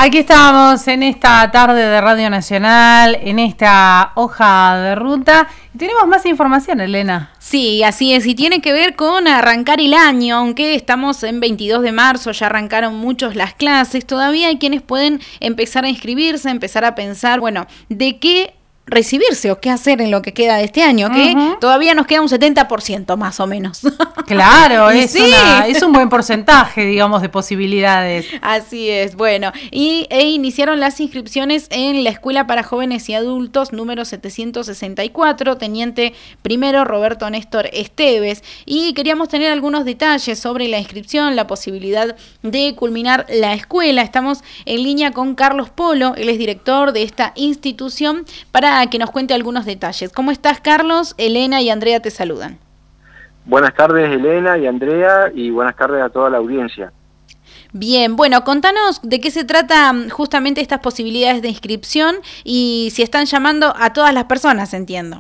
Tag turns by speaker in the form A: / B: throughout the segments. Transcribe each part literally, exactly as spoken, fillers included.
A: Aquí estamos en esta tarde de Radio Nacional, en esta hoja de ruta. Y tenemos más información, Elena.
B: Sí, así es, y tiene que ver con arrancar el año, aunque estamos en veintidós de marzo, ya arrancaron muchos las clases, todavía hay quienes pueden empezar a inscribirse, empezar a pensar, bueno, de qué recibirse o qué hacer en lo que queda de este año, que uh-huh. todavía nos queda un setenta por ciento más o menos.
A: Claro, es, sí. una, es un buen porcentaje, digamos, de posibilidades.
B: Así es, bueno, y e iniciaron las inscripciones en la Escuela para Jóvenes y Adultos número setecientos sesenta y cuatro, Teniente Primero Roberto Néstor Esteves, y queríamos tener algunos detalles sobre la inscripción, la posibilidad de culminar la escuela. Estamos en línea con Carlos Polo, él es director de esta institución, para que nos cuente algunos detalles. ¿Cómo estás, Carlos? Elena y Andrea te saludan.
C: Buenas tardes, Elena y Andrea, y buenas tardes a toda la audiencia.
B: Bien, bueno, contanos de qué se trata justamente estas posibilidades de inscripción y si están llamando a todas las personas, entiendo.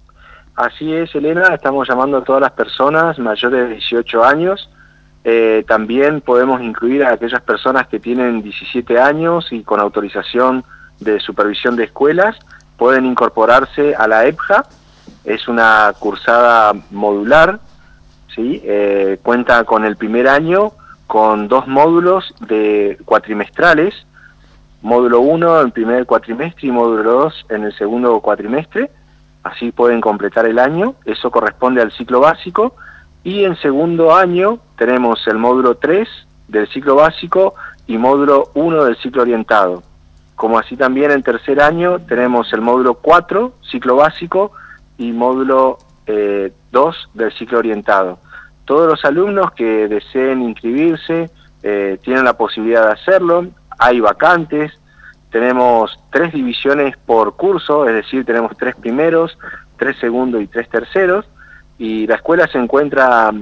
C: Así es, Elena, estamos llamando a todas las personas mayores de dieciocho años. Eh, también podemos incluir a aquellas personas que tienen diecisiete años y con autorización de supervisión de escuelas. Pueden incorporarse a la E P J A, es una cursada modular, ¿sí? Eh, cuenta con el primer año con dos módulos de cuatrimestrales, módulo uno en el primer cuatrimestre y módulo dos en el segundo cuatrimestre, así pueden completar el año, eso corresponde al ciclo básico, y en segundo año tenemos el módulo tres del ciclo básico y módulo uno del ciclo orientado. Como así también en tercer año tenemos el módulo cuatro, ciclo básico, y módulo eh, dos del ciclo orientado. Todos los alumnos que deseen inscribirse eh, tienen la posibilidad de hacerlo, hay vacantes, tenemos tres divisiones por curso, es decir, tenemos tres primeros, tres segundos y tres terceros, y la escuela se encuentra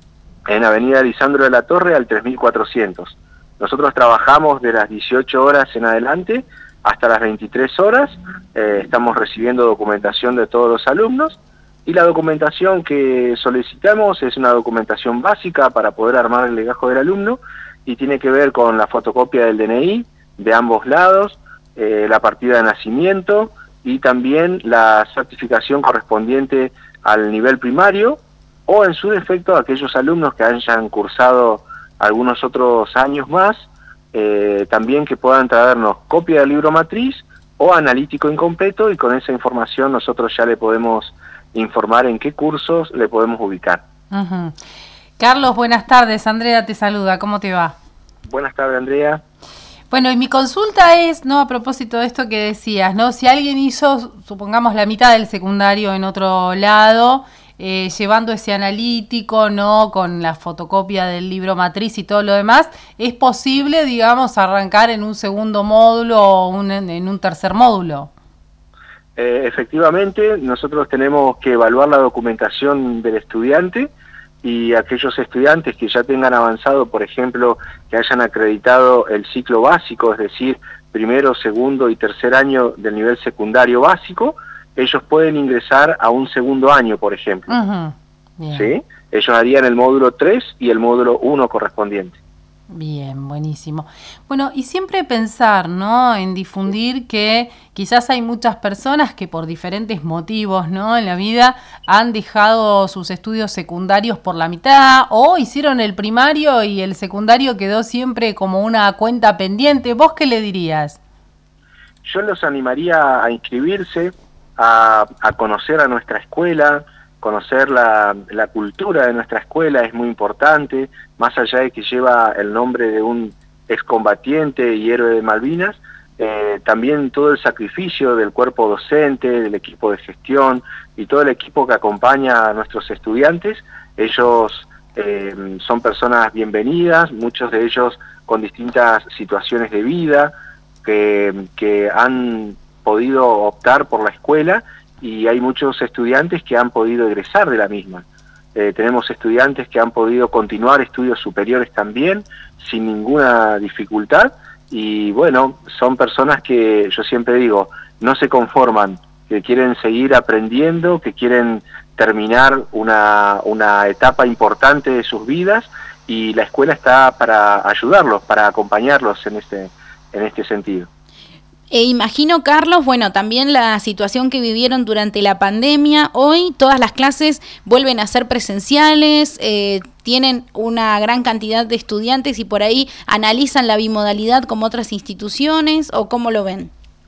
C: en Avenida Lisandro de la Torre al tres mil cuatrocientos. Nosotros trabajamos de las dieciocho horas en adelante hasta las veintitrés horas, eh, estamos recibiendo documentación de todos los alumnos, y la documentación que solicitamos es una documentación básica para poder armar el legajo del alumno, y tiene que ver con la fotocopia del D N I de ambos lados, eh, la partida de nacimiento, y también la certificación correspondiente al nivel primario, o en su defecto aquellos alumnos que hayan cursado algunos otros años más, eh, también que puedan traernos copia del libro matriz o analítico incompleto, y con esa información nosotros ya le podemos informar en qué cursos le podemos ubicar.
A: Uh-huh. Carlos, buenas tardes, Andrea te saluda, ¿cómo te va?
C: Buenas tardes, Andrea.
A: Bueno, y mi consulta es, no a propósito de esto que decías, ¿no? Si alguien hizo, supongamos, la mitad del secundario en otro lado, Eh, llevando ese analítico, ¿no? Con la fotocopia del libro matriz y todo lo demás, ¿es posible, digamos, arrancar en un segundo módulo o un, en un tercer módulo?
C: Eh, efectivamente, nosotros tenemos que evaluar la documentación del estudiante, y aquellos estudiantes que ya tengan avanzado, por ejemplo, que hayan acreditado el ciclo básico, es decir, primero, segundo y tercer año del nivel secundario básico, ellos pueden ingresar a un segundo año, por ejemplo.
A: Uh-huh. Bien.
C: ¿Sí? Ellos harían el módulo tres y el módulo uno correspondiente.
A: Bien, buenísimo. Bueno, y siempre pensar, ¿no?, en difundir que quizás hay muchas personas que por diferentes motivos, ¿no?, en la vida han dejado sus estudios secundarios por la mitad, o hicieron el primario y el secundario quedó siempre como una cuenta pendiente. ¿Vos qué le dirías?
C: Yo los animaría a inscribirse, A, a conocer a nuestra escuela, conocer la, la cultura de nuestra escuela es muy importante, más allá de que lleva el nombre de un excombatiente y héroe de Malvinas, eh, también todo el sacrificio del cuerpo docente, del equipo de gestión y todo el equipo que acompaña a nuestros estudiantes. Ellos eh, son personas bienvenidas, muchos de ellos con distintas situaciones de vida, que, que han podido optar por la escuela, y hay muchos estudiantes que han podido egresar de la misma. Eh, tenemos estudiantes que han podido continuar estudios superiores también, sin ninguna dificultad, y bueno, son personas que yo siempre digo, no se conforman, que quieren seguir aprendiendo, que quieren terminar una, una etapa importante de sus vidas, y la escuela está para ayudarlos, para acompañarlos en este en este sentido.
B: E imagino, Carlos, bueno, también la situación que vivieron durante la pandemia. Hoy todas las clases vuelven a ser presenciales, eh, tienen una gran cantidad de estudiantes y por ahí analizan la bimodalidad como otras instituciones, ¿o cómo lo ven?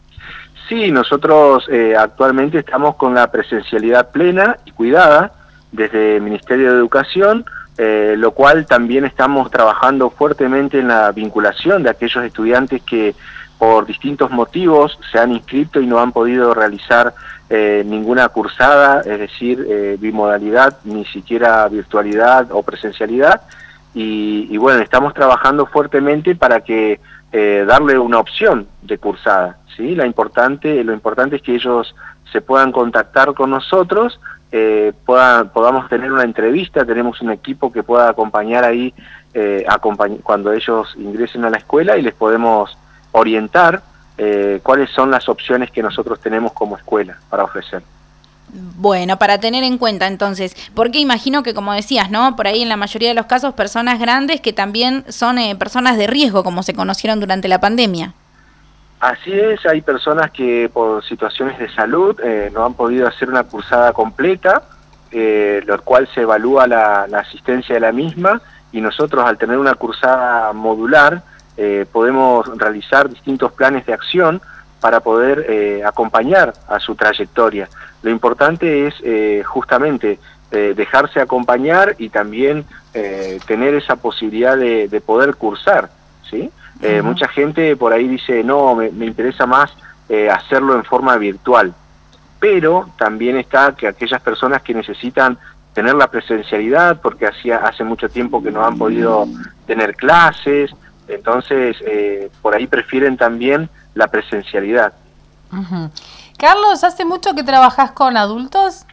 C: Sí, nosotros eh, actualmente estamos con la presencialidad plena y cuidada desde el Ministerio de Educación, eh, lo cual también estamos trabajando fuertemente en la vinculación de aquellos estudiantes que por distintos motivos se han inscrito y no han podido realizar eh, ninguna cursada, es decir, eh, bimodalidad, ni siquiera virtualidad o presencialidad, y, y bueno, estamos trabajando fuertemente para que eh, darle una opción de cursada, ¿sí? La importante, lo importante es que ellos se puedan contactar con nosotros, eh, puedan, podamos tener una entrevista, tenemos un equipo que pueda acompañar ahí eh, acompañ- cuando ellos ingresen a la escuela y les podemos orientar eh, cuáles son las opciones que nosotros tenemos como escuela para ofrecer.
B: Bueno, para tener en cuenta entonces, porque imagino que como decías, ¿no? Por ahí en la mayoría de los casos personas grandes que también son eh, personas de riesgo, como se conocieron durante la pandemia.
C: Así es, hay personas que por situaciones de salud eh, no han podido hacer una cursada completa, eh, lo cual se evalúa la, la asistencia de la misma, y nosotros al tener una cursada modular, Eh, podemos realizar distintos planes de acción para poder eh, acompañar a su trayectoria. Lo importante es eh, justamente eh, dejarse acompañar y también eh, tener esa posibilidad de, de poder cursar, ¿sí? Eh, uh-huh. Mucha gente por ahí dice, no, me, me interesa más eh, hacerlo en forma virtual, pero también está que aquellas personas que necesitan tener la presencialidad porque hacía, hace mucho tiempo que no han podido tener clases, entonces eh, por ahí prefieren también la presencialidad.
A: Uh-huh. Carlos, ¿hace mucho que trabajás con adultos?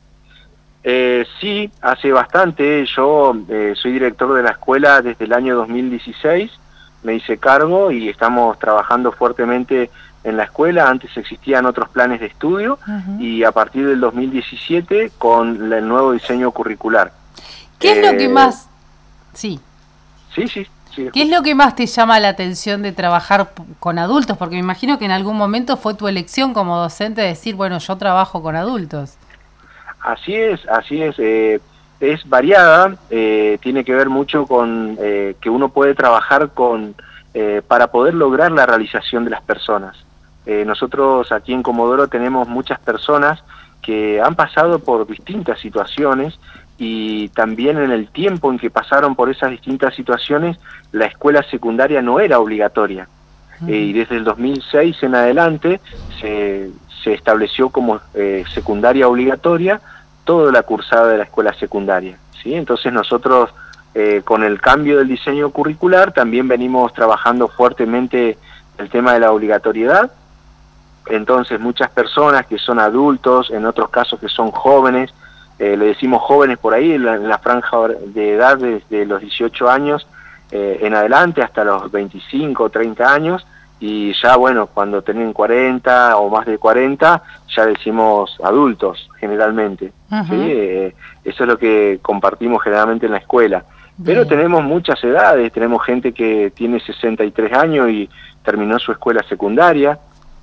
C: Eh, sí, hace bastante. Yo eh, soy director de la escuela desde el año dos mil dieciséis, me hice cargo y estamos trabajando fuertemente en la escuela. Antes existían otros planes de estudio uh-huh. y a partir del dos mil diecisiete con el nuevo diseño curricular.
A: ¿Qué eh, es lo que más...? Sí.
C: Sí, sí. Sí,
A: ¿Qué es lo que más te llama la atención de trabajar con adultos? Porque me imagino que en algún momento fue tu elección como docente decir, bueno, yo trabajo con adultos.
C: Así es, así es. Eh, es variada, eh, tiene que ver mucho con eh, que uno puede trabajar con eh, para poder lograr la realización de las personas. Eh, nosotros aquí en Comodoro tenemos muchas personas que han pasado por distintas situaciones y también en el tiempo en que pasaron por esas distintas situaciones, la escuela secundaria no era obligatoria. Uh-huh. Eh, y desde el dos mil seis en adelante se, se estableció como eh, secundaria obligatoria toda la cursada de la escuela secundaria, ¿sí? Entonces nosotros, eh, con el cambio del diseño curricular, también venimos trabajando fuertemente el tema de la obligatoriedad. Entonces muchas personas que son adultos, en otros casos que son jóvenes, Eh, le decimos jóvenes por ahí, en la, en la franja de edad desde los dieciocho años eh, en adelante hasta los veinticinco o treinta años, y ya bueno, cuando tienen cuarenta o más de cuarenta, ya decimos adultos generalmente. Uh-huh. ¿Sí? Eh, eso es lo que compartimos generalmente en la escuela. Bien. Pero tenemos muchas edades, tenemos gente que tiene sesenta y tres años y terminó su escuela secundaria,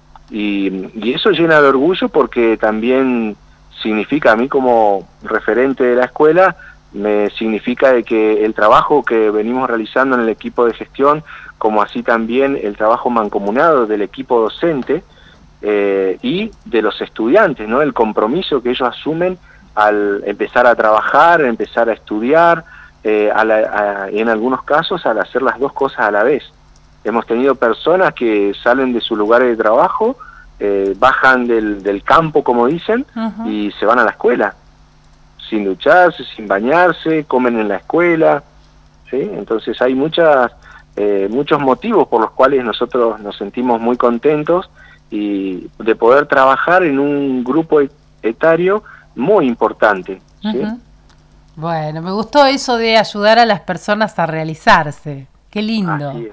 C: y, y eso llena de orgullo porque también significa, a mí como referente de la escuela, me significa de que el trabajo que venimos realizando en el equipo de gestión, como así también el trabajo mancomunado del equipo docente eh, y de los estudiantes, ¿no? El compromiso que ellos asumen al empezar a trabajar, empezar a estudiar, eh, a la, a, en algunos casos al hacer las dos cosas a la vez. Hemos tenido personas que salen de su lugar de trabajo, Eh, bajan del, del campo, como dicen, uh-huh. y se van a la escuela, sin ducharse, sin bañarse, comen en la escuela, ¿sí? Entonces hay muchas, eh, muchos motivos por los cuales nosotros nos sentimos muy contentos y de poder trabajar en un grupo etario muy importante, ¿sí?
A: Uh-huh. Bueno, me gustó eso de ayudar a las personas a realizarse, qué lindo.
C: Así es.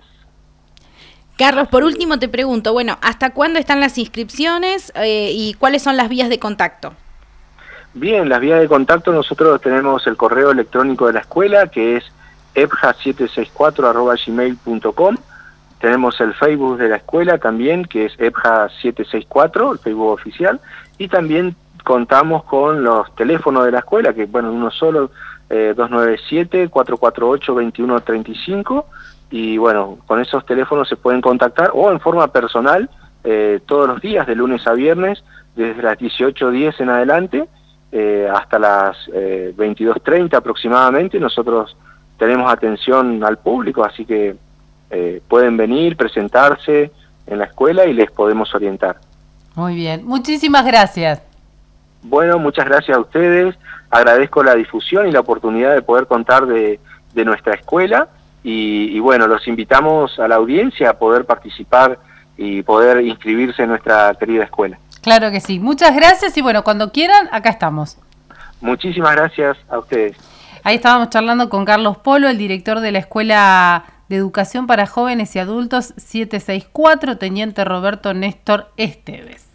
B: Carlos, por último te pregunto, bueno, ¿hasta cuándo están las inscripciones eh, y cuáles son las vías de contacto?
C: Bien, las vías de contacto, nosotros tenemos el correo electrónico de la escuela, que es epja siete seis cuatro arroba gmail punto com. tenemos el Facebook de la escuela también, que es E P J A setecientos sesenta y cuatro, el Facebook oficial, y también contamos con los teléfonos de la escuela, que bueno, uno solo, eh, dos nueve siete, cuatro cuatro ocho, dos uno tres cinco, y bueno, con esos teléfonos se pueden contactar, o en forma personal, eh, todos los días, de lunes a viernes, desde las dieciocho diez en adelante, eh, hasta las eh, veintidós treinta aproximadamente. Nosotros tenemos atención al público, así que eh, pueden venir, presentarse en la escuela y les podemos orientar.
A: Muy bien, muchísimas gracias.
C: Bueno, muchas gracias a ustedes, agradezco la difusión y la oportunidad de poder contar de, de nuestra escuela, y, y bueno, los invitamos a la audiencia a poder participar y poder inscribirse en nuestra querida escuela.
A: Claro que sí, muchas gracias, y bueno, cuando quieran, acá estamos.
C: Muchísimas gracias a ustedes.
A: Ahí estábamos charlando con Carlos Polo, el director de la Escuela de Educación para Jóvenes y Adultos setecientos sesenta y cuatro, teniente Roberto Néstor Esteves.